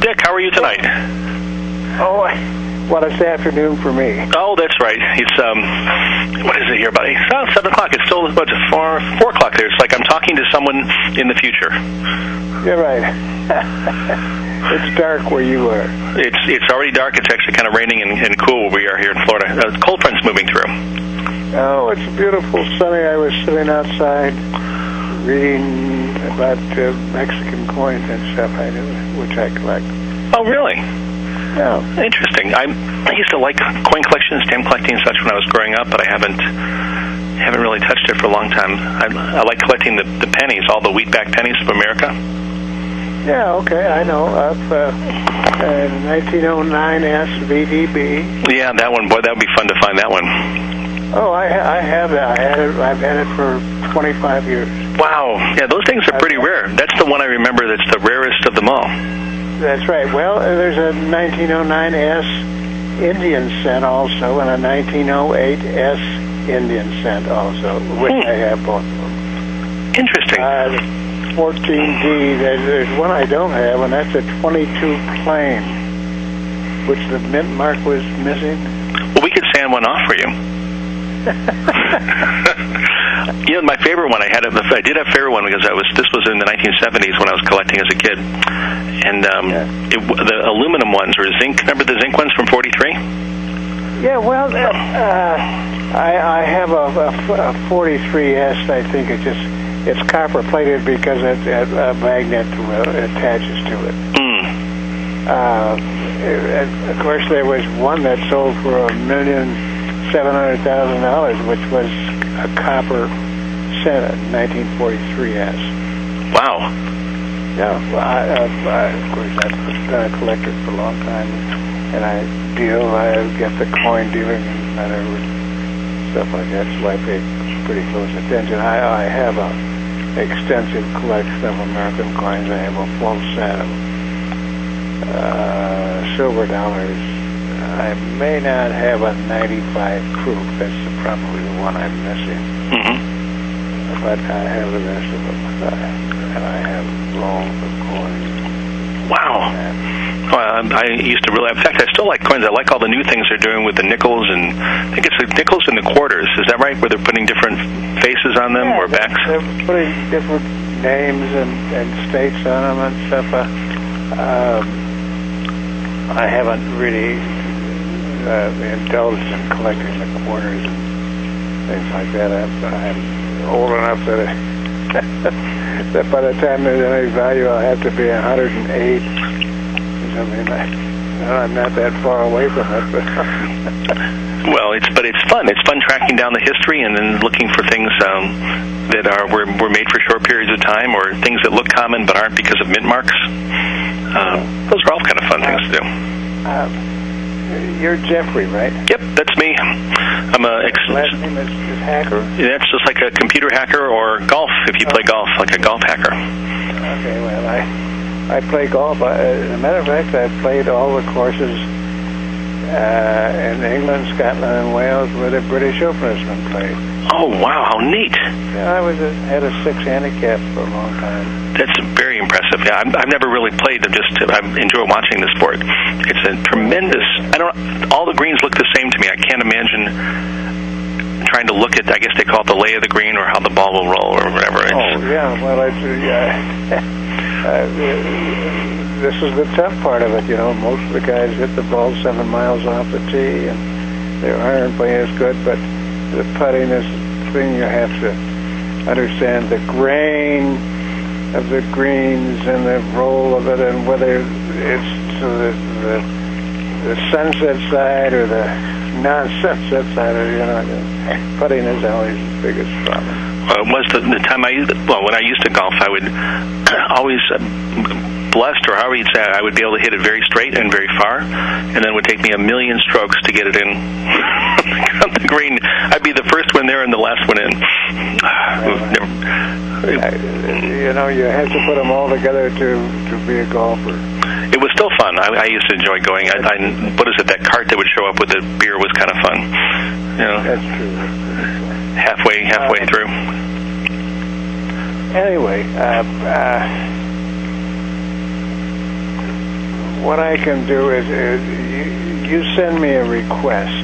Dick, how are you tonight? Oh, well, it's afternoon for me. Oh, that's right. It's, what is it here, buddy? It's 7 o'clock. It's still about 4 o'clock there. It's like I'm talking to someone in the future. You're right. It's dark where you are. It's already dark. It's actually kind of raining and cool where we are here in Florida. Cold front's moving through. Oh, it's beautiful, sunny. I was sitting outside reading about Mexican coins and stuff, which I collect. Oh, really? Yeah. Interesting. I used to like coin collection, stamp collecting and such when I was growing up, but I haven't really touched it for a long time. I like collecting the pennies, all the wheatback pennies of America. Yeah, okay, I know. 1909 SVDB. Yeah, that one. Boy, that would be fun to find that one. Oh, I have that. I've had it for 25 years. Wow. Yeah, those things are pretty rare. That's the one I remember that's the rarest of them all. That's right. Well, there's a 1909 Indian cent also, and a 1908 Indian cent also, which I have both of them. Interesting. 14D, there's one I don't have, and that's a 22 plain, which the mint mark was missing. Well, we could sand one off for you. You know, my favorite one, I did have a favorite one because this was in the 1970s when I was collecting as a kid. And the aluminum ones were zinc. Remember the zinc ones from 43? Yeah, well, I have a 43S. I think it's copper plated because a magnet attaches to it. Of course, there was one that sold for $1,700,000, which was a copper cent, 1943S. Wow. Yeah, well, of course, I've been a collector for a long time, and I get the coin dealing and stuff like that, so I pay pretty close attention. I have an extensive collection of American coins. I have a full set of silver dollars. I may not have a 95 proof. That's probably the one I'm missing. But I have the rest of them. And I have rolls of coins. Wow. I used to really, in fact, I still like coins. I like all the new things they're doing with the nickels, and I think it's the nickels and the quarters. Is that right? Where they're putting different faces on them or backs? They're putting different names and states on them and stuff. I haven't really indulged in collecting the quarters and things like that. I'm old enough that that by the time there's any value, I'll have to be 108. I mean, I'm not that far away from it. But well, it's fun. It's fun tracking down the history and then looking for things that were made for short periods of time, or things that look common but aren't because of mint marks. Those are all kind of fun things to do. You're Jeffrey, right? Yep, that's me. I'm last name is Hacker? Yeah, it's just like a computer hacker or golf, if you play golf, like a golf hacker. Okay, well, I play golf. As a matter of fact, I've played all the courses in England, Scotland, and Wales where the British Open played. Oh, wow, how neat. Yeah, I had a 6 handicap for a long time. That's very impressive. Yeah, I've never really played. I enjoy watching the sport. It's a tremendous. All the greens look the same to me. I can't imagine trying to look at. I guess they call it the lay of the green or how the ball will roll or whatever. Well, this is the tough part of it. You know, most of the guys hit the ball 7 miles off the tee, and their iron play is good, but the putting is the thing you have to understand. The grain of the greens and the roll of it, and whether it's to the sunset side or the non-sunset side, putting is always the biggest problem. Well, it was the time when I used to golf, I would always blessed, or however you'd say it, I would be able to hit it very straight and very far, and then it would take me a million strokes to get it in on the green. I'd be the first one there and the last one in. You have to put them all together to be a golfer. It was still fun. I used to enjoy going. What is it? That cart that would show up with the beer was kind of fun. That's true. Halfway through. Anyway, what I can do is you send me a request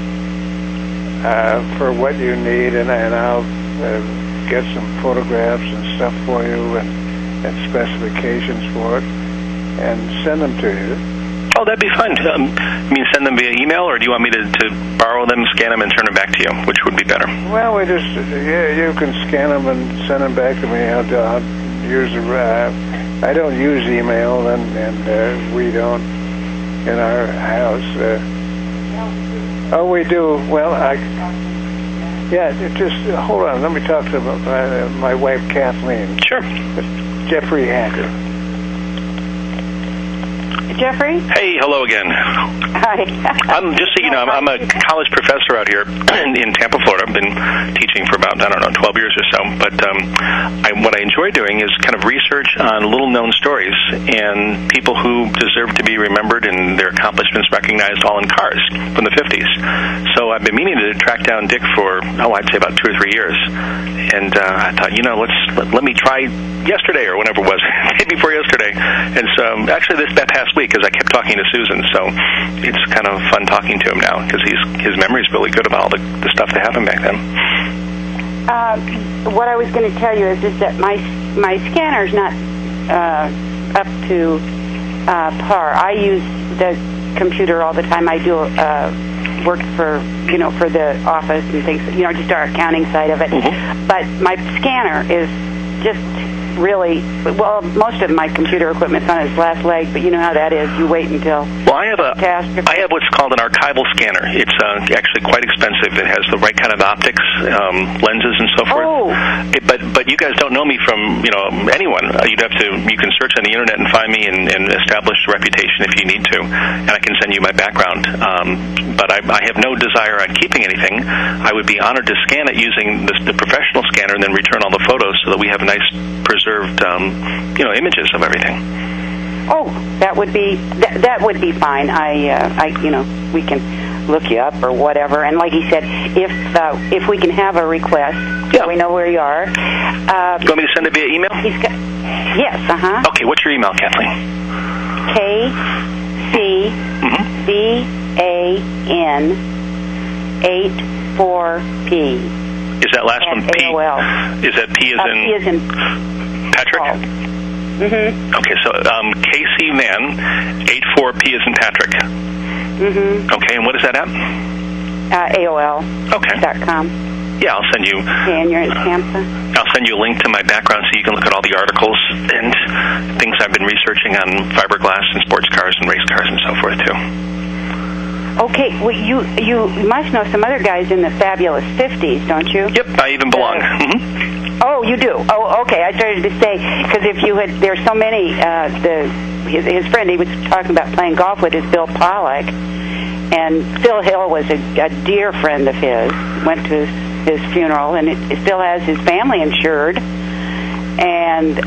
for what you need, and I'll get some photographs and stuff for you and specifications for it, and send them to you. Oh, that'd be fun. You mean send them via email, or do you want me to borrow them, scan them, and turn them back to you? Which would be better? Well, you can scan them and send them back to me. I'll use I don't use email, and we don't in our house. Oh, we do. Well, just hold on. Let me talk to my wife, Kathleen. Sure. Jeffrey Hacker. Jeffrey? Hey, hello again. Hi. I'm just so you know, I'm a college professor out here in Tampa, Florida. I've been teaching for about, 12 years or so. But what I enjoy doing is kind of research on little-known stories and people who deserve to be remembered and their accomplishments recognized all in cars from the 50s. So I've been meaning to track down Dick for, I'd say about 2 or 3 years. And I thought, let me try yesterday or whenever it was, day before yesterday. And so actually that past week, because I kept talking to Susan, so it's kind of fun talking to him now because his memory's really good about all the stuff that happened back then. What I was going to tell you is that my scanner's not up to par. I use the computer all the time. I do work for the office and things, just our accounting side of it. Mm-hmm. But my scanner is just really, most of my computer equipment's on its last leg, but you know how that is. You wait until... Well, I have what's called an archival scanner. It's actually quite expensive. It has the right kind of optics, lenses and so forth. Oh. But you guys don't know me from, anyone. You can search on the internet and find me and establish a reputation if you need to. And I can send you my background. But I have no desire on keeping anything. I would be honored to scan it using the professional scanner and then return all the photos so that we have nice preserved, images of everything. Oh, that would be fine. We can look you up or whatever. And like he said, if we can have a request, so we know where you are. You want me to send it via email? Yes. Okay. What's your email, Kathleen? KCBAN84P. Is that last one P? AOL. Is that P as in? P as in Patrick? Mm-hmm. Okay, so KC Van 84P as in Patrick. Mm-hmm. Okay, and what is that at? AOL.com. Yeah, I'll send you. And you're in Tampa? I'll send you a link to my background so you can look at all the articles and things I've been researching on fiberglass and sports cars and race cars and so forth, too. Okay, well, you must know some other guys in the fabulous 50s, don't you? Yep, I even belong. Mm-hmm. Oh, you do? Oh, okay. I started to say, because there's so many, his friend he was talking about playing golf with is Bill Pollock, and Phil Hill was a dear friend of his, went to his funeral, and it still has his family insured, and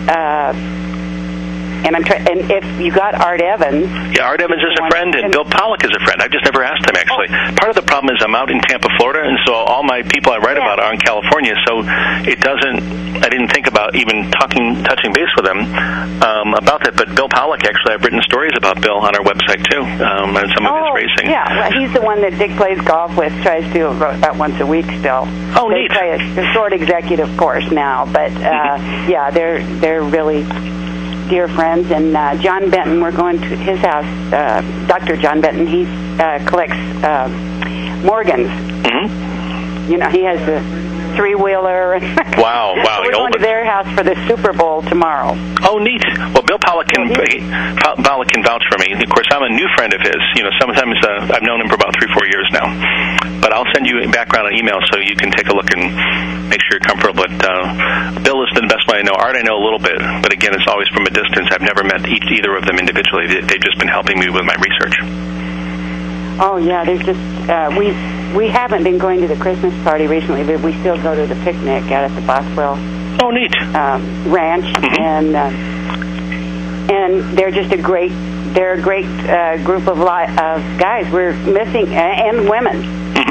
if you got Art Evans... Yeah, Art Evans is a friend, and Bill Pollock is a friend. I've just never asked him, actually. Oh. Part of the problem is I'm out in Tampa, Florida, and so all my people I write about are in California, so I didn't think about even touching base with them about that, but Bill Pollock, actually, I've written stories about Bill on our website, too, on some of his racing. Yeah, well, he's the one that Dick plays golf with, tries to about once a week still. Oh, neat. They play a short executive course now, but, they're really... dear friends, and John Benton, we're going to his house. Dr. John Benton, he collects Morgans. Mm-hmm. He has a three-wheeler. Wow. We're going to their house for the Super Bowl tomorrow. Oh, neat. Well, Bill Pollock can vouch for me. Of course, I'm a new friend of his. Sometimes I've known him for about 3-4 years now. But I'll send you a background on email so you can take a look and make sure you're comfortable. But Bill has been the best one I know. Art I know a little bit, but again, it's always from a distance. I've never met either of them individually. They've just been helping me with my research. Oh, yeah, there's just, we haven't been going to the Christmas party recently, but we still go to the picnic out at the Boswell Ranch, mm-hmm. and they're just a great group of guys. We're missing, and women. Mm-hmm.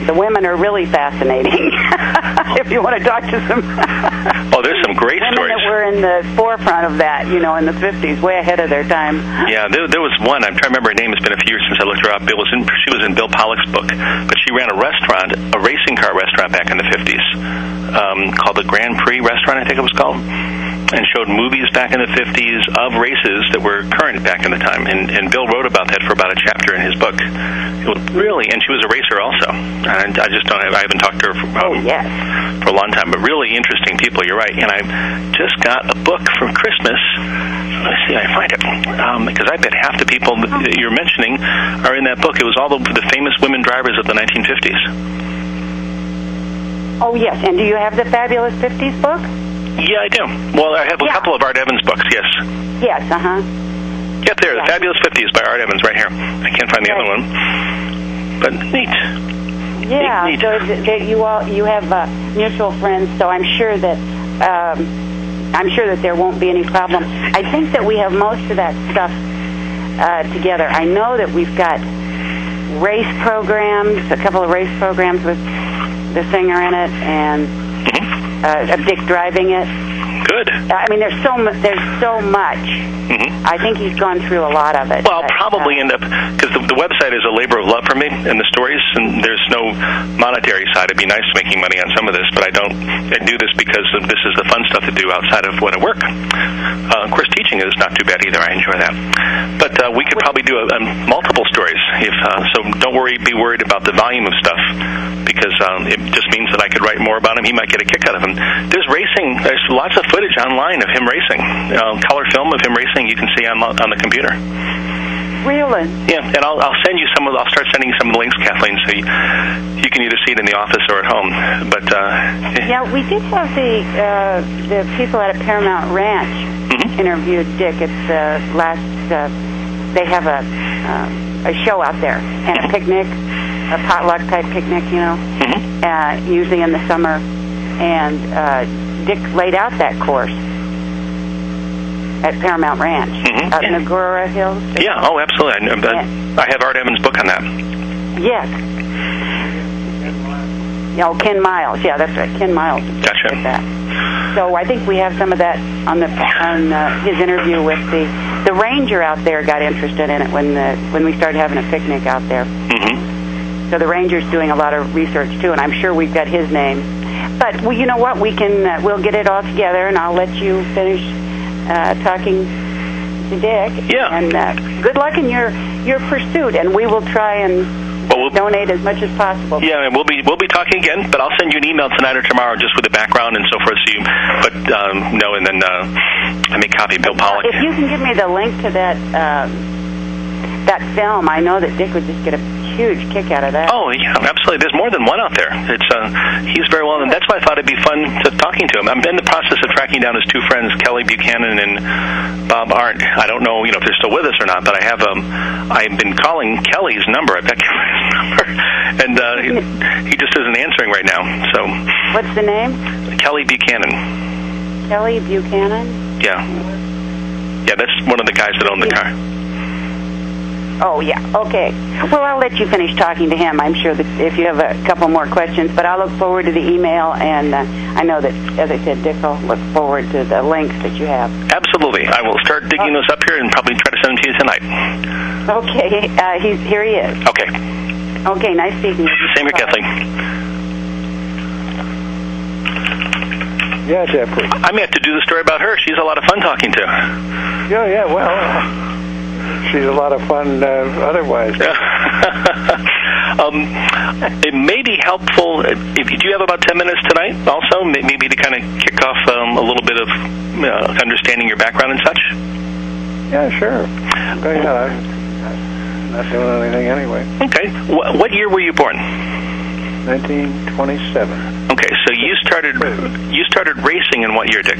the women are really fascinating. If you want to talk to some oh, there's some great women stories. That were in the forefront of that, in the 50s, way ahead of their time. Yeah, there was one. I'm trying to remember her name. It's been a few years since I looked her up. She was in Bill Pollock's book, but she ran a restaurant, a racing car restaurant back in the 50s, called the Grand Prix restaurant, I think it was called, and showed movies back in the 50s of races that were current back in the time. And Bill wrote about that for about a chapter in his book. It was really, and she was a racer also. And I haven't talked to her for a long time, but really interesting people, you're right. And I just got a book for Christmas. Let me see if I find it. Because I bet half the people that you're mentioning are in that book. It was all the famous women drivers of the 1950s. Oh, yes. And do you have the Fabulous 50s book? Yeah, I do. Well, I have a couple of Art Evans books, yes. Yes, Yep, there, The Fabulous 50s by Art Evans right here. I can't find the other one. But neat. Yeah, neat. So you have mutual friends, so I'm sure that there won't be any problem. I think that we have most of that stuff together. I know that we've got race programs, a couple of race programs with the singer in it, and Dick driving it. Good. I mean, there's so much. I think he's gone through a lot of it. Well, I'll probably end up, because the website is a labor of love for me, and the stories, and there's no monetary side. It'd be nice making money on some of this, but I do this because this is the fun stuff to do outside of when I work. Of course, teaching is not too bad either. I enjoy that. But we could probably do multiple stories. So don't be worried about the volume of stuff, because it just means that I could write more about him. He might get a kick out of him. There's racing. There's lots of footage online of him racing. Color film of him racing you can see on the computer. Really? Yeah, and I'll send you some of. I'll start sending you some of the links, Kathleen, so you can either see it in the office or at home. But yeah, we did have the people at Paramount Ranch interviewed Dick. It's last. They have a show out there and a picnic, a potluck type picnic, usually in the summer, and Dick laid out that course at Paramount Ranch, out in Agoura Hills. Yeah, oh, absolutely. I have Art Evans' book on that. Yes. Ken Miles. Yeah, that's right. Ken Miles. Gotcha. That. So I think we have some of that on his interview with the ranger out there. Got interested in it when we started having a picnic out there. So the ranger's doing a lot of research too, and I'm sure we've got his name. But well, you know what? We'll get it all together, and I'll let you finish talking to Dick. Yeah. And good luck in your pursuit, and we will try and donate as much as possible. Yeah, and we'll be talking again, but I'll send you an email tonight or tomorrow just with the background and so forth. And then I may copy Bill Pollock. If you can give me the link to that film, I know that Dick would just get a huge kick out of that. Oh, yeah, absolutely. There's more than one out there. He's very well, and that's why I thought it'd be fun talking to him. I'm in the process of tracking down his two friends, Kelly Buchanan and Bob Arndt. I don't know, if they're still with us or not, but I've been calling Kelly's number. I bet Kelly's number, and he just isn't answering right now. So. What's the name? Kelly Buchanan. Kelly Buchanan? Yeah. Yeah, that's one of the guys that owned the car. Oh, yeah. Okay. Well, I'll let you finish talking to him. I'm sure that if you have a couple more questions, but I'll look forward to the email, and I know that, as I said, Dick will look forward to the links that you have. Absolutely. I will start digging those up here and probably try to send them to you tonight. Okay. Here he is. Okay. Okay, nice speaking with you. Same here, Kathleen. Yeah, Jeffrey. I may have to do the story about her. She's a lot of fun talking to. Yeah, well, she's a lot of fun otherwise. It may be helpful, do you have about 10 minutes tonight also, maybe to kind of kick off a little bit of understanding your background and such? Yeah, sure. Go ahead. I'm not doing anything anyway. Okay. What year were you born? 1927. Okay, so you started racing in what year, Dick?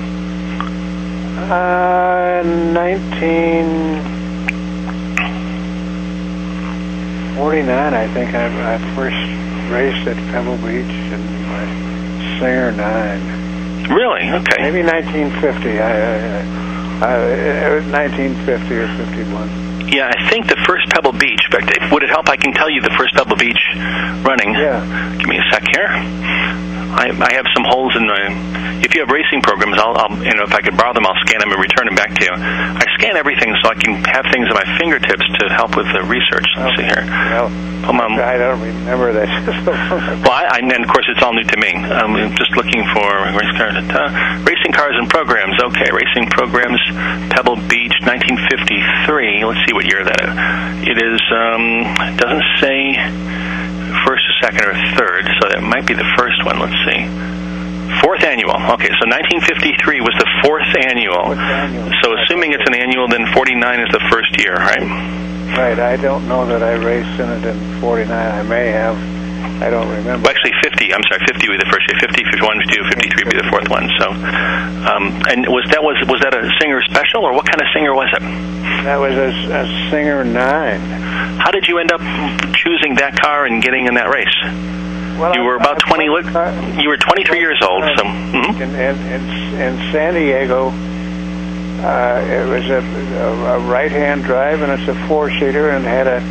1949, I think. I first raced at Pebble Beach in my Singer 9. Really? Okay. Maybe 1950. It was 1950 or 51. Yeah, I think the first Pebble Beach. In fact, would it help? I can tell you the first Pebble Beach running. Yeah. Give me a sec here. I have some holes in my. If you have racing programs, I'll if I could borrow them, I'll scan them and return them back to you. I scan everything so I can have things at my fingertips to help with the research. Let's see here. Well, I don't remember that. Well, and of course, it's all new to me. I'm just looking for race cars. Racing cars and programs. Okay, racing programs. Pebble Beach, 1953. Let's see what year that is. It is. It doesn't say first, second, or third, so that might be the first one. Let's see. Fourth annual. Okay, so 1953 was the fourth annual. So assuming it's an annual, then 49 is the first year, right? Right. I don't know that I raced in it in 49. I may have. I don't remember. Well, actually, 50. I'm sorry, 50 would be the first year. 50, 51, 52, 53 would be the fourth one. So, and was that a Singer special, or what kind of Singer was it? That was a Singer 9. How did you end up choosing that car and getting in that race? Well, you were about 20. You were 23 years old. So, in San Diego, it was a right-hand drive, and it's a four-seater, and had a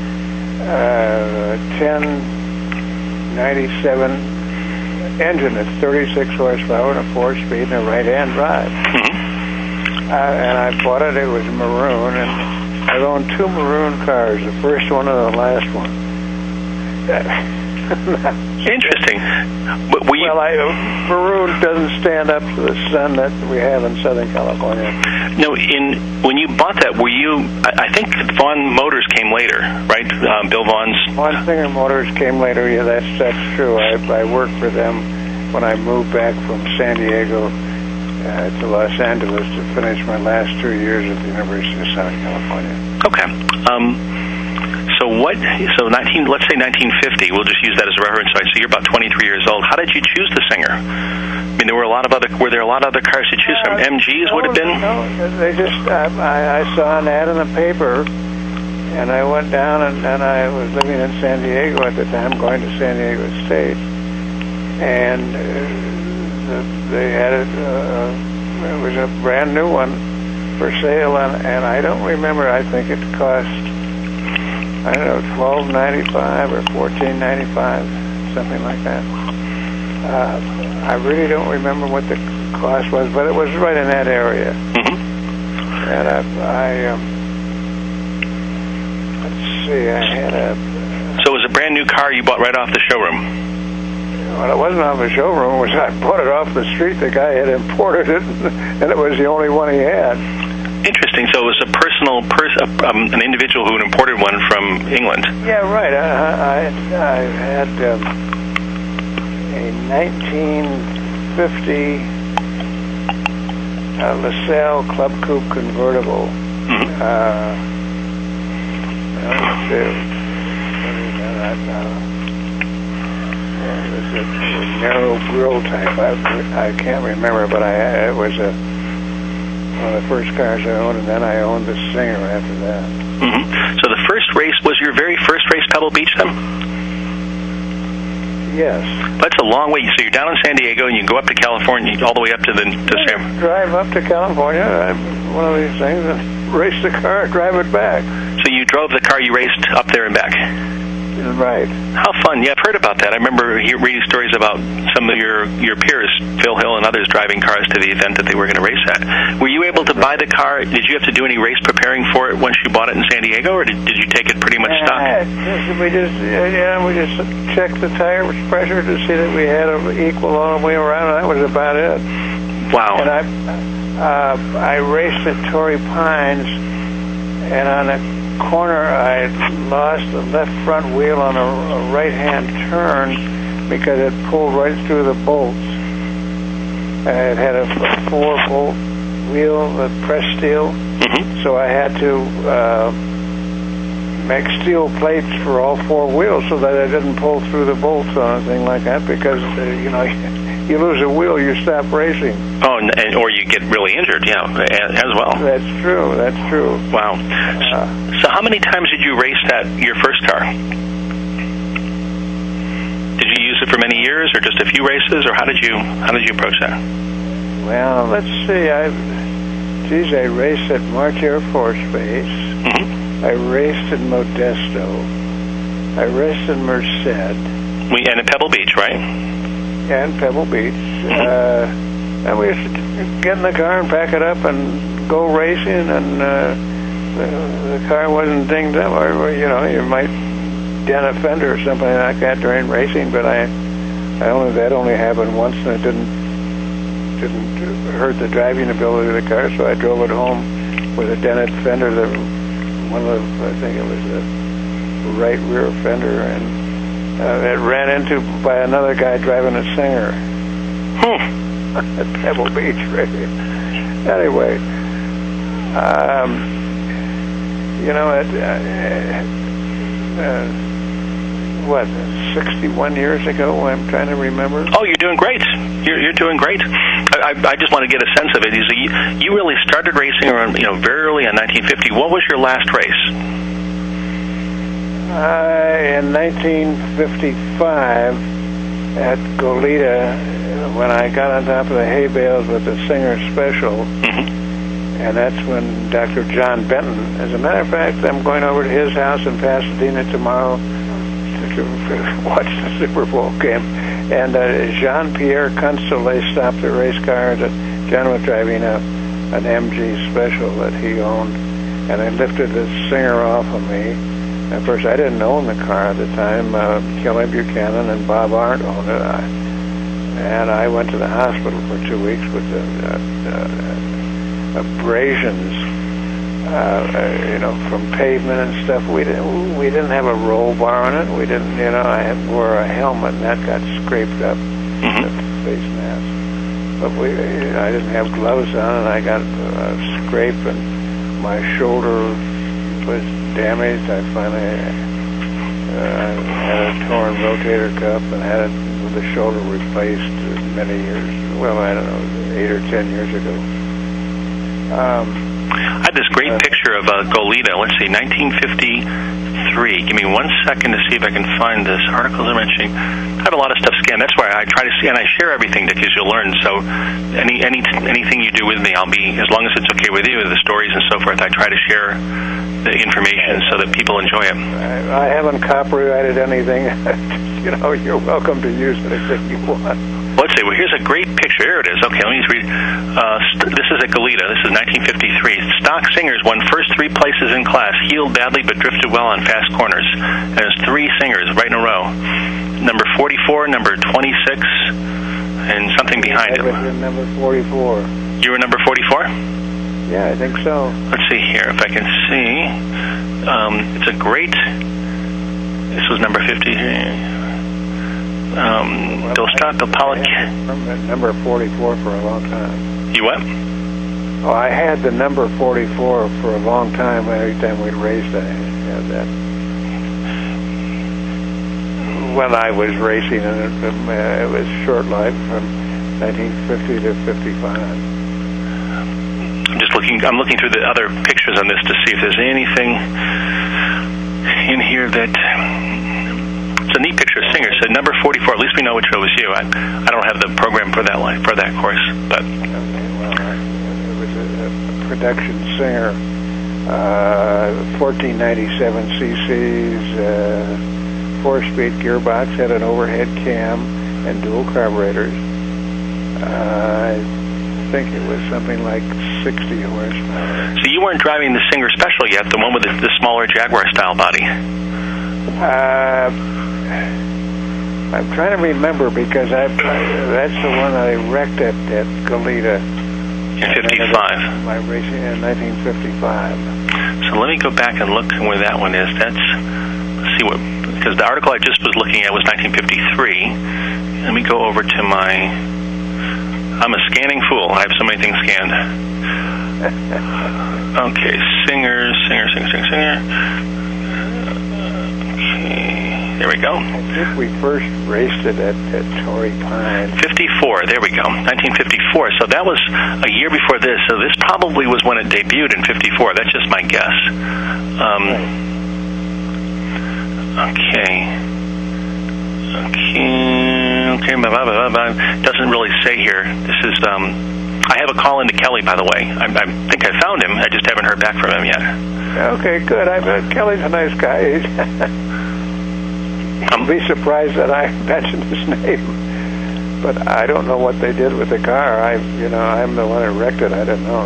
1097 engine. It's 36 horsepower and a 4-speed and a right-hand drive. And I bought it. It was maroon, and I've owned two maroon cars. The first one and the last one. Interesting. Maroon doesn't stand up to the sun that we have in Southern California. No, when you bought that, were you? I think Vaughn Motors came later, right? Bill Vaughn's. Vaughn Singer Motors came later. Yeah, that's true. I worked for them when I moved back from San Diego to Los Angeles to finish my last 2 years at the University of Southern California. Okay. So let's say 1950. We'll just use that as a reference. So you're about 23 years old. How did you choose the Singer? I mean, were there a lot of other cars to choose from? MGs would have been. No, they just. I saw an ad in the paper, and I went down, and I was living in San Diego at the time, going to San Diego State, and they had it. It was a brand new one for sale, and I don't remember. I think it cost, I don't know, $12.95 or $14.95, something like that. I really don't remember what the cost was, but it was right in that area. And let's see, I had a. So it was a brand new car you bought right off the showroom? Well, it wasn't off the showroom. I bought it off the street. The guy had imported it, and it was the only one he had. Interesting. So it was a personal an individual who had imported one from England. Yeah, right. I had a 1950 LaSalle Club Coupe convertible. It was a narrow grill type. I can't remember, but it was one of the first cars I owned, and then I owned the Singer after that. So the first race was your very first race, Pebble Beach, then? Yes. That's a long way. So you're down in San Diego, and you go up to California, all the way up to San. Drive up to California, one of these things, and race the car, drive it back. So you drove the car you raced up there and back? Right. How fun. Yeah, I've heard about that. I remember reading stories about some of your peers, Phil Hill and others, driving cars to the event that they were going to race at. Were you able to buy the car? Did you have to do any race preparing for it once you bought it in San Diego, or did you take it pretty much stock? We just checked the tire pressure to see that we had it equal all the way around, and that was about it. Wow. And I raced at Torrey Pines, and on a corner I lost the left front wheel on a right-hand turn because it pulled right through the bolts. It had a 4-bolt wheel, the pressed steel, so I had to make steel plates for all 4 wheels so that it didn't pull through the bolts or anything like that, because you lose a wheel, you stop racing. Oh, or you get really injured, yeah, as well. That's true. Wow. So how many times did you race your first car? Did you use it for many years, or just a few races, or how did you approach that? Well, let's see. Geez, I raced at March Air Force Base. Mm-hmm. I raced in Modesto. I raced in Merced. And at Pebble Beach, right? Yeah, in Pebble Beach. Mm-hmm. And we used to get in the car and pack it up and go racing, and the car wasn't dinged up. Or, you might dent a fender or something like that during racing, but that only happened once, and it didn't hurt the driving ability of the car, so I drove it home with a dented fender, I think it was the right rear fender, and it ran into by another guy driving a Singer at Pebble Beach. Anyway, what, 61 years ago? I'm trying to remember. Oh, you're doing great. You're doing great. I just want to get a sense of it. You really started racing around, very early in 1950. What was your last race? In 1955 at Goleta, when I got on top of the hay bales with the Singer Special, and that's when Dr. John Benton, as a matter of fact, I'm going over to his house in Pasadena tomorrow to watch the Super Bowl game. And Jean-Pierre Consolet stopped the race car that John was driving an MG Special that he owned, and they lifted the Singer off of me. Of course, I didn't own the car at the time. Kelly Buchanan and Bob Arndt owned it. And I went to the hospital for 2 weeks with abrasions, from pavement and stuff. We didn't have a roll bar on it. We didn't, I wore a helmet, and that got scraped up, the face mask. But I didn't have gloves on, and I got a scrape, and my shoulder was damaged. I finally had a torn rotator cuff and had the shoulder replaced many years. Well, I don't know, 8 or 10 years ago. I had this great picture of Goleta. Let's see, 1953. Give me 1 second to see if I can find this. Articles are mentioning. I have a lot of stuff scanned. That's why I try to see, and I share everything, Dick, as you'll learn. So anything you do with me, I'll be, as long as it's okay with you, the stories and so forth, I try to share the information so that people enjoy it. I haven't copyrighted anything. You're welcome to use anything you want. Let's see. Well, here's a great picture. Here it is. Okay, let me just read. This is at Goleta. This is 1953. Stock Singers won first 3 places in class, heeled badly but drifted well on fast corners. And there's 3 Singers right in a row. Number 44, number 26, and something behind it. I was number 44. You were number 44? Yeah, I think so. Let's see here if I can see. It's a great. This was number 50. Bill Scott, Bill Pollock. I had number 44 for a long time. You what? Oh, I had the number 44 for a long time. Every time we raced, I had that. When I was racing, and it was short life from 1950 to 55. I'm looking through the other pictures on this to see if there's anything in here that. It's a neat picture of Singer. So number 44. At least we know which one was you. I don't have the program for that course, but. Okay, well, it was a production Singer, 1497 cc's, 4-speed gearbox, had an overhead cam and dual carburetors. I think it was something like 60 horsepower. So you weren't driving the Singer Special yet, the one with the smaller Jaguar-style body? I'm trying to remember because that's the one that I wrecked at Goleta. In 55. My racing in 1955. So let me go back and look where that one is. Let's see what, because the article I just was looking at was 1953. Let me go over to I'm a scanning fool. I have so many things scanned. Okay, Singer. There we go. I think we first raced it at Torrey Pines. 54, there we go. 1954. So that was a year before this. So this probably was when it debuted in 54. That's just my guess. Okay. Blah, blah, blah, blah. Doesn't really say here. This is, I have a call into Kelly, by the way. I think I found him. I just haven't heard back from him yet. Okay, good. Kelly's a nice guy. I'd be surprised that I mentioned his name, but I don't know what they did with the car. I'm the one who wrecked it. I don't know.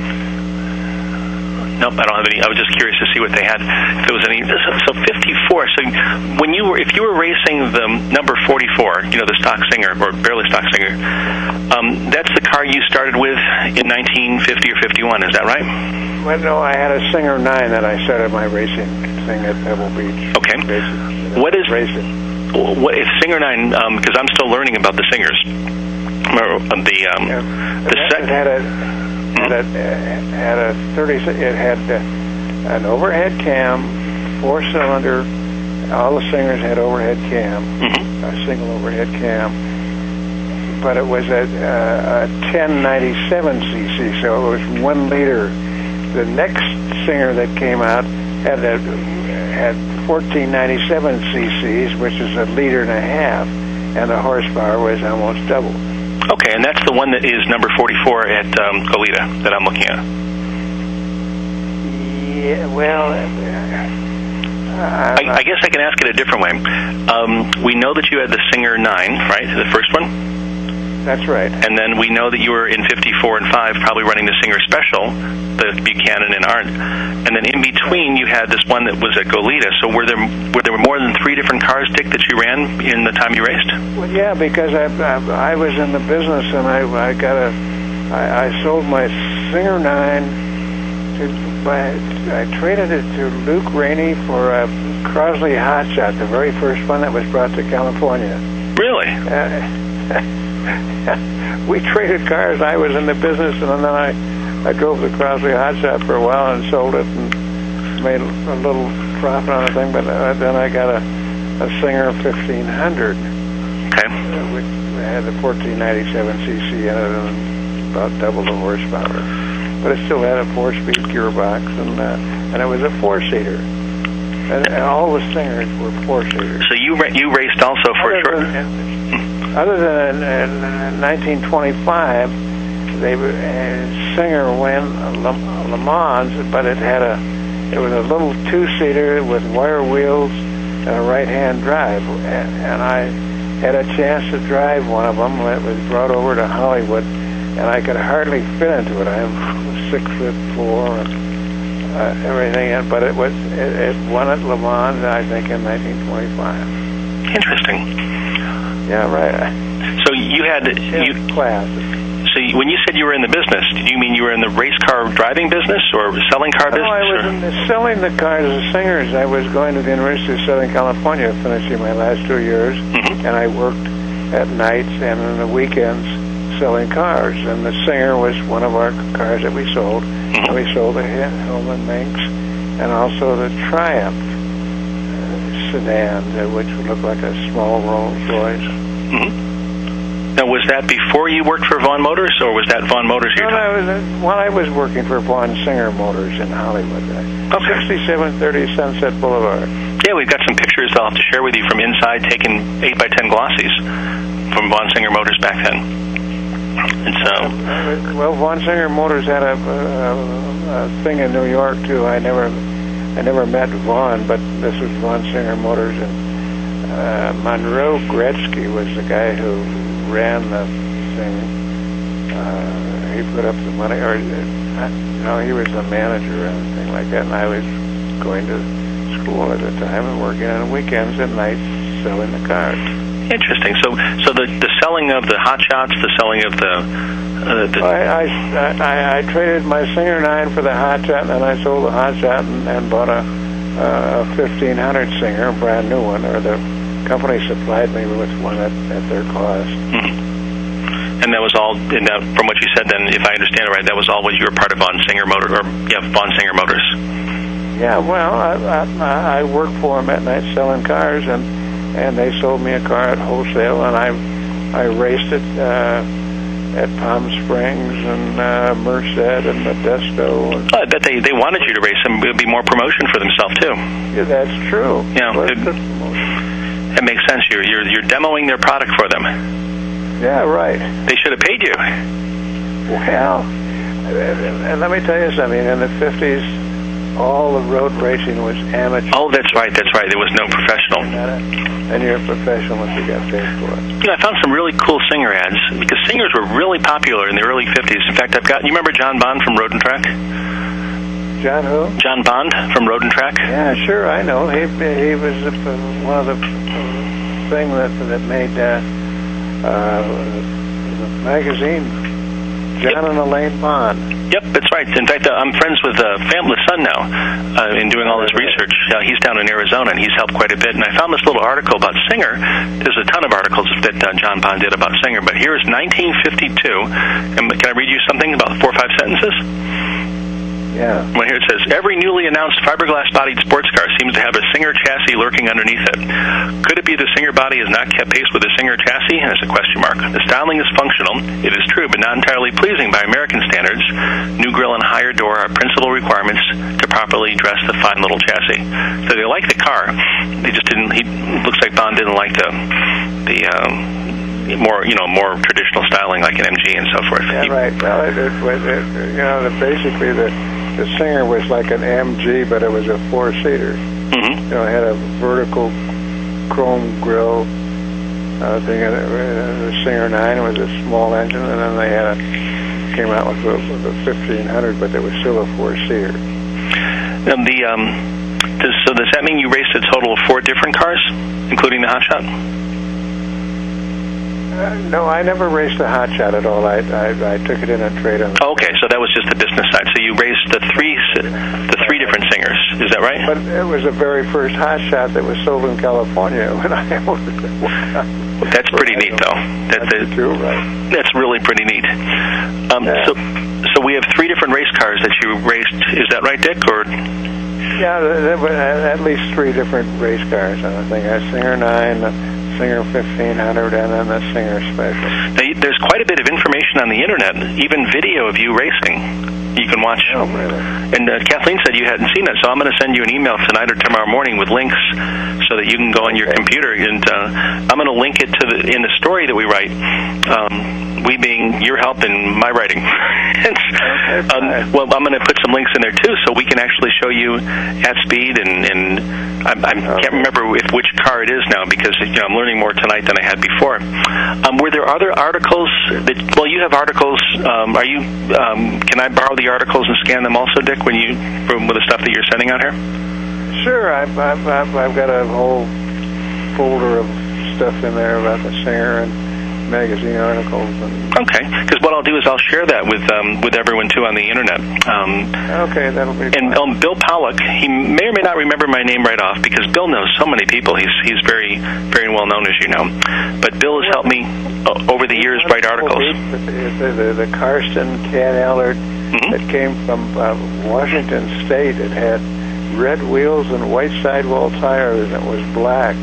Nope, I don't have any. I was just curious to see what they had. If there was any. So 54. So if you were racing the number 44, the stock Singer or barely stock Singer, that's the car you started with in 1950 or 51. Is that right? Well, no, I had a Singer 9 that I started my racing thing at Pebble Beach. Okay. What is racing? What is Singer 9? Because I'm still learning about the Singers. The second had a 30. It had an overhead cam, 4-cylinder. All the Singers had overhead cam, a single overhead cam. But it was a 1097 cc, so it was 1 liter. The next Singer that came out had 1497 cc's, which is 1.5 liters, and the horsepower was almost double. Okay, and that's the one that is number 44 at Goleta that I'm looking at. Yeah, well, I guess I can ask it a different way. We know that you had the Singer 9, right, the first one? That's right. And then we know that you were in 54 and 5 probably running the Singer Special, the Buchanan and Arndt. And then in between you had this one that was at Goleta. So were there more than 3 different cars, Dick, that you ran in the time you raced? Well, yeah, because I was in the business and I sold my Singer 9 I traded it to Luke Rainey for a Crosley Hotshot, the very first one that was brought to California. Really? We traded cars. I was in the business, and then I drove the Crosley Hotshot for a while and sold it and made a little profit on the thing. But then I got a Singer 1500, okay, which had the 1497 cc in it and about double the horsepower. But it still had a 4-speed gearbox, and it was a 4-seater. And all the Singers were 4-seaters. So you raced also for a short... Other than in 1925, Singer won Le Mans, but it was a little 2-seater with wire wheels and a right-hand drive. And I had a chance to drive one of them. It was brought over to Hollywood, and I could hardly fit into it. I'm 6'4" and everything, but it won at Le Mans, I think, in 1925. Interesting. Yeah, right. So you had class. So when you said you were in the business, did you mean you were in the race car driving business or selling car business? No, I was selling the cars as Singers. I was going to the University of Southern California, finishing my last 2 years, and I worked at nights and on the weekends selling cars. And the Singer was one of our cars that we sold. And we sold the Hillman Minx and also the Triumph sedan, which would look like a small Rolls Royce. Now, was that before you worked for Vaughn Motors, or was that Vaughn Motors? I was working for Vaughn Singer Motors in Hollywood. 6730 Sunset Boulevard. Yeah, we've got some pictures I'll have to share with you from inside, taken 8x10 glossies from Vaughn Singer Motors back then. And so, well, Vaughn Singer Motors had a thing in New York too. I never met Vaughn, but this was Vaughn Singer Motors, and Monroe Gretzky was the guy who ran the thing. He put up the money, or he was the manager and thing like that. And I was going to school at the time and working on weekends and nights selling the cars. Interesting. So the selling of the hot shots, the selling of I traded my Singer 9 for the hot shot, and then I sold the hot shot and bought a 1500 Singer, a brand new one, or the company supplied me with one at their cost. And that was all, from what you said then, if I understand it right, that was all when you were part of Vaughn Singer Motors. Yeah, well, I worked for them at night selling cars, and they sold me a car at wholesale, and I raced it at Palm Springs and Merced and Modesto. I bet they wanted you to race them. It would be more promotion for themselves too. Yeah, that's true. Yeah, that makes sense. You're demoing their product for them. Yeah, right. They should have paid you. Well, and let me tell you something. In the 50s, all the road racing was amateur. Oh, that's right. There was no professional. And you're a professional if you got paid for it. I found some really cool Singer ads because Singers were really popular in the early 50s. In fact, you remember John Bond from Road and Track? John who? John Bond from Road and Track. Yeah, sure, I know. He was one of the thing that made the magazine. John and Elaine Bond. Yep, that's right. In fact, I'm friends with Family Son now in doing all this research. He's down in Arizona, and he's helped quite a bit. And I found this little article about Singer. There's a ton of articles that John Bond did about Singer, but here's 1952. And can I read you something about 4 or 5 sentences? Yeah. Well, here it says, every newly announced fiberglass-bodied sports car seems to have a Singer chassis lurking underneath it. Could it be the Singer body has not kept pace with the Singer chassis? And it's a question mark. The styling is functional, it is true, but not entirely pleasing by American standards. New grille and higher door are principal requirements to properly dress the fine little chassis. So they like the car. They just didn't. Looks like Bond didn't like the more traditional styling like an MG and so forth. Yeah, right. Well, basically the Singer was like an MG, but it was a 4-seater. Mm-hmm. It had a vertical chrome grille. The Singer 9 was a small engine, and then they came out with a 1500, but it was still a 4-seater. So does that mean you raced a total of 4 different cars, including the Hot Shot? No, I never raced a Hot Shot at all. I took it in on trade on. Oh, okay, so that was just the business side. So you raced the three different Singers. Is that right? But it was the very first Hot Shot that was sold in California when I owned it. Well, that's pretty neat, though. That's true, right? That's really pretty neat. So we have 3 different race cars that you raced. Is that right, Dick? Or yeah, there were at least 3 different race cars. I think a Singer 9. Singer 1500 and then the Singer Special. Now, there's quite a bit of information on the internet, even video of you racing. You can watch. Oh, really? And Kathleen said you hadn't seen it, so I'm going to send you an email tonight or tomorrow morning with links so that you can go on your computer. And I'm going to link it to in the story that we write. We being your help in my writing. Well, I'm going to put some links in there too, so we can actually show you at speed. And I can't remember which car it is now because I'm learning more tonight than I had before. Were there other articles that? Well, you have articles. Are you? Can I borrow the articles and scan them also, Dick? With the stuff that you're sending out here? Sure. I've got a whole folder of stuff in there about the Singer and magazine articles. Okay, because what I'll do is I'll share that with everyone too on the internet. Okay, that'll be. And Bill Pollock, he may or may not remember my name right off because Bill knows so many people. He's very very well known, as you know. But Bill has helped me over the years write articles. The Karsten Cat Allard that came from Washington State. It had red wheels and white sidewall tires, and it was black.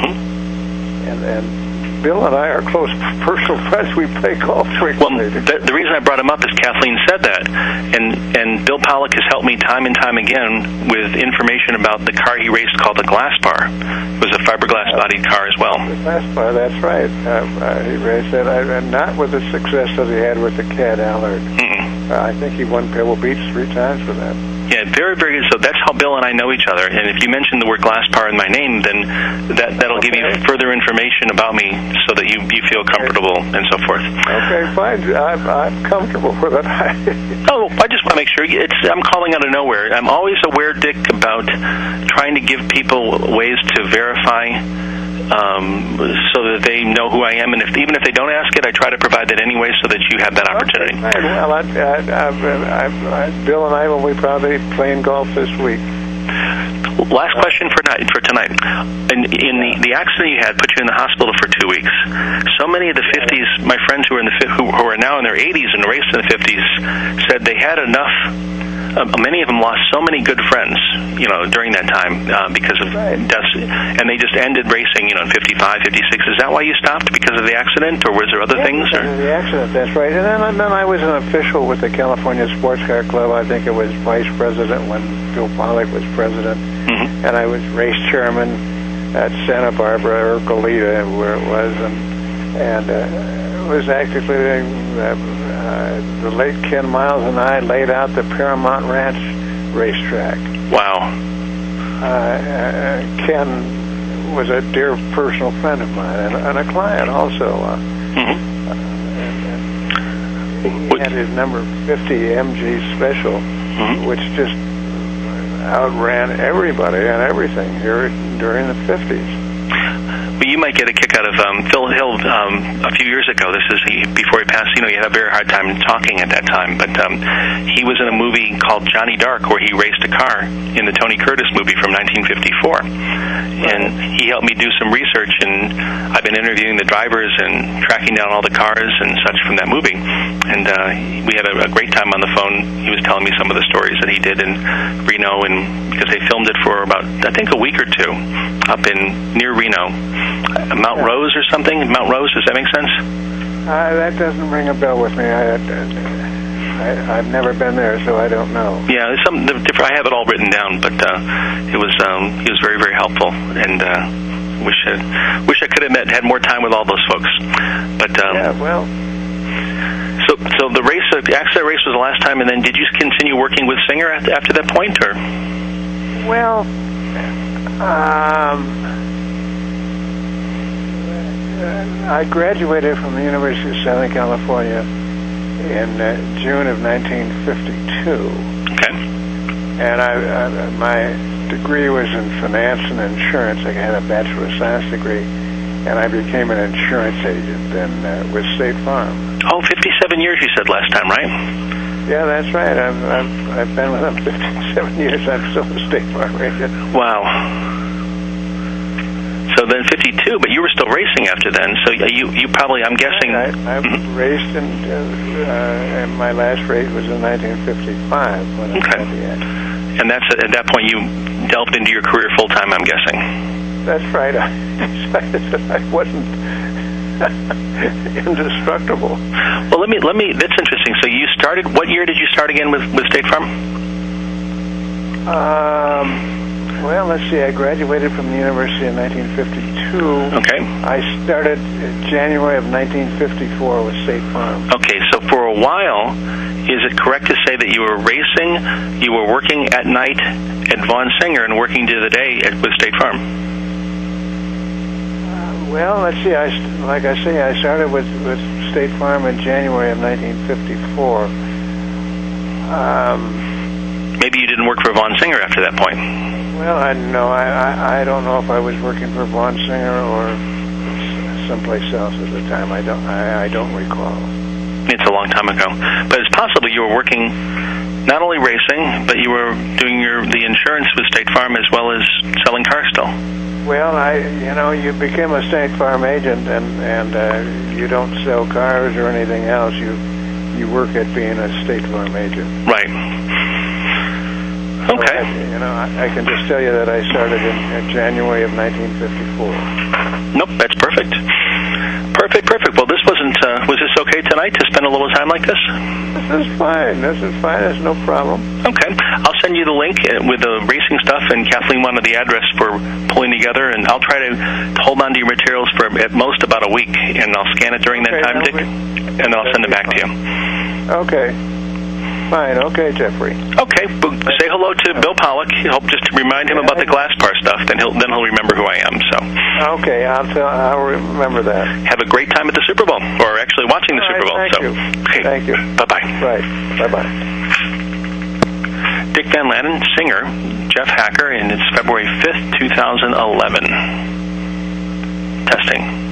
And Bill and I are close personal friends. We play golf frequently. Well, the reason I brought him up is Kathleen said that, and Bill Pollock has helped me time and time again with information about the car he raced called the Glass Bar. It was a fiberglass-bodied car as well. The Glass Bar, that's right. He raced that, and not with the success that he had with the Cat Allard. I think he won Pebble Beach 3 times for that. Yeah, very, very good. So that's how Bill and I know each other. And if you mention the word Glass Bar in my name, then that'll give you further information about me so that you feel comfortable and so forth. Okay, fine. I'm comfortable with it. I just want to make sure. I'm calling out of nowhere. I'm always aware, Dick, about trying to give people ways to verify so that they know who I am, and even if they don't ask it, I try to provide that anyway so that you have that opportunity. Okay, well, Bill and I will be probably playing golf this week. Last question for tonight. In the accident you had, put you in the hospital for 2 weeks. So many of the 50s, my friends who are now in their 80s and raced in the 50s, said they had enough. Many of them lost so many good friends, during that time because of deaths, and they just ended racing, in 55, 56. Is that why you stopped, because of the accident, or was there other things? Because of the accident, that's right. And then I was an official with the California Sports Car Club. I think it was vice president when Bill Pollock was president, and I was race chairman at Santa Barbara or Goleta, where it was, and it was actively. the late Ken Miles and I laid out the Paramount Ranch racetrack. Wow. Ken was a dear personal friend of mine and a client also. He had his number 50 MG Special, which just outran everybody and everything here during the 50s. But you might get a kick out of Phil Hill a few years ago. This is before he passed. He had a very hard time talking at that time. But he was in a movie called Johnny Dark where he raced a car in the Tony Curtis movie from 1954. And he helped me do some research, and I've been interviewing the drivers and tracking down all the cars and such from that movie. And we had a great time on the phone. He was telling me some of the stories that he did in Reno, and because they filmed it for about, I think, a week or two up near Reno. Mount Rose or something? Mount Rose, does that make sense? That doesn't ring a bell with me. I've never been there, so I don't know. Yeah, there's something different. I have it all written down, but he was very, very helpful, and wish I could have had more time with all those folks. But yeah, well. So the race, the accident race, was the last time, and then did you continue working with Singer after that point, or? Well, I graduated from the University of Southern California in June of 1952. Okay. And my degree was in finance and insurance. I had a Bachelor of Science degree, and I became an insurance agent with State Farm. Oh, 57 years you said last time, right? Yeah, that's right. I've been with them 57 years. I'm still a State Farm agent. Wow. So then 52, but you were still racing after then. So you probably, I'm guessing. I raced, and my last race was in 1955 when I got the accident. And that's at that point you delved into your career full time, I'm guessing. That's right. I decided that I wasn't indestructible. Well, let me. That's interesting. So you started. What year did you start again with State Farm? Well, let's see. I graduated from the university in 1952. Okay. I started in January of 1954 with State Farm. Okay, so for a while, is it correct to say that you were racing, you were working at night at Vaughn Singer, and working during the day with State Farm? Well, let's see. Like I say, I started with State Farm in January of 1954. Maybe you didn't work for Vaughn Singer after that point. Well, I don't know if I was working for Vaughn Singer or someplace else at the time. I don't recall. It's a long time ago, but it's possible you were working not only racing, but you were doing the insurance with State Farm as well as selling cars still. Well, you become a State Farm agent, and you don't sell cars or anything else. You work at being a State Farm agent. Right. Okay. So I can just tell you that I started in January of 1954. Nope, that's perfect. Perfect. Well, this was this okay tonight to spend a little time like this? This is fine. There's no problem. Okay. I'll send you the link with the racing stuff, and Kathleen wanted the address for pulling together, and I'll try to hold on to your materials for at most about a week, and I'll scan it during that time, Dick, and then I'll send it back to you. Okay. Fine. Okay, Jeffrey. Okay. Say hello to Bill Pollock. Hope just to remind him about the glass bar stuff. Then he'll remember who I am. So. Okay, I'll remember that. Have a great time at the Super Bowl, or actually watching the Super Bowl. Thank you. Okay. Thank you. Bye-bye. Right. Bye-bye. Dick Van Lannen, Singer, Jeff Hacker, and it's February 5th, 2011. Testing.